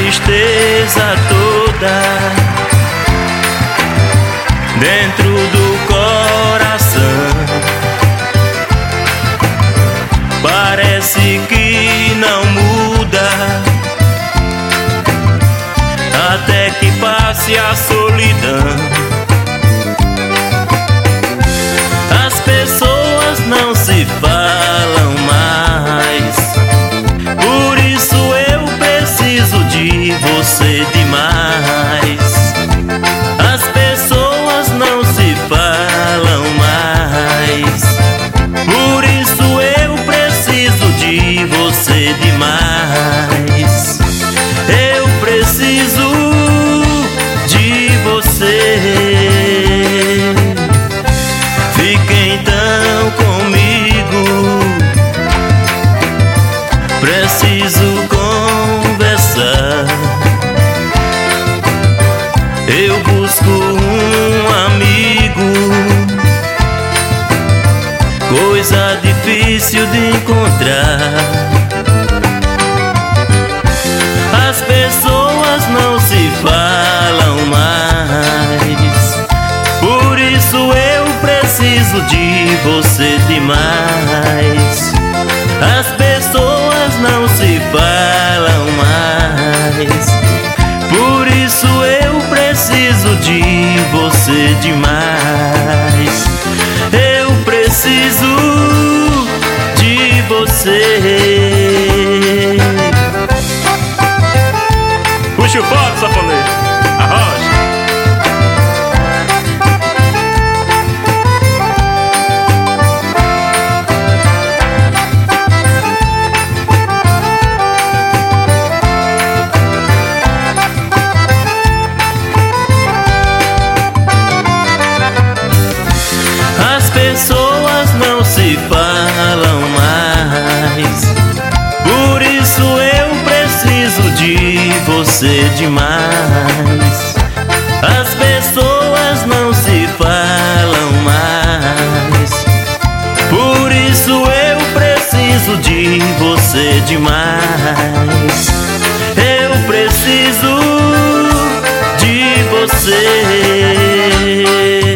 tristeza toda dentro do coração. Parece que não muda até que passe a solidão. As pessoas não se falam mais, por isso eu preciso de você demais. As pessoas não se falam mais, por isso eu preciso de você demais. Eu preciso de você. Fique então comigo, preciso conversar. Eu busco um amigo, coisa difícil de encontrar. As pessoas não se falam mais, por isso eu preciso de você demais. As pessoas não se falam mais, por isso eu preciso de você demais. Eu preciso de você. Puxa o fogo, safoneiro, arrocha. As pessoas não se falam mais, por isso eu preciso de você demais.